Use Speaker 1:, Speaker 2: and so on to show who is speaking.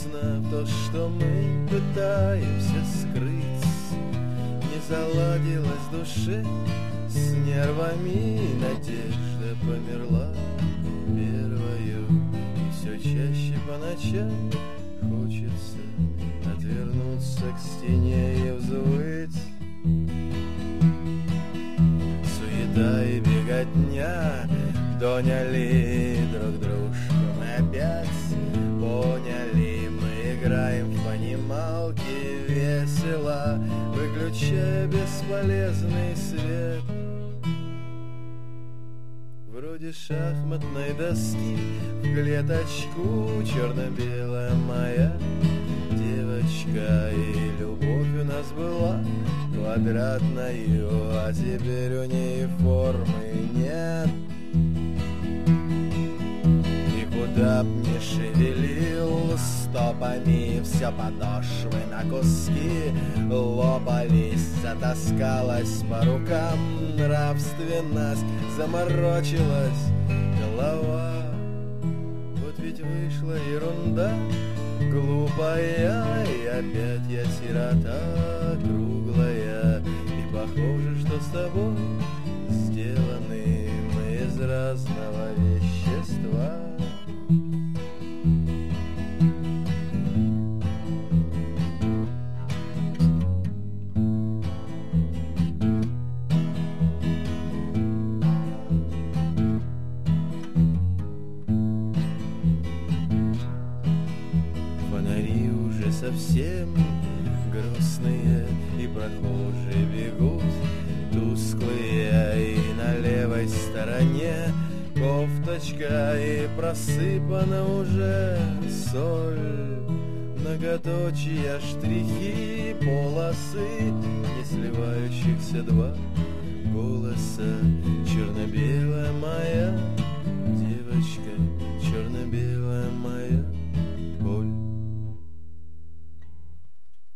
Speaker 1: грустно то, что мы пытаемся скрыть. Не заладилась душе с нервами, надежда померла первою. И все чаще по ночам хочется отвернуться к стене и взвыть. Суета и беготня доняли друг дружку мы опять. Поняли, мы играем в понималки весело, выключая бесполезный свет. Вроде шахматной доски в клеточку черно-белая моя девочка. И любовь у нас была квадратною, а теперь у ней формы нет. И куда б ни шевелил стопами, все подошвы на куски лопались. Затаскалась по рукам нравственность, заморочилась голова. Вот ведь вышла ерунда глупая, и опять я сирота круглая. И похоже, что с тобой сделаны мы из разного вещества. Совсем грустные, и прохожие бегут тусклые, и на левой стороне кофточка, и просыпана уже соль. Многоточия, штрихи, полосы, не сливающихся два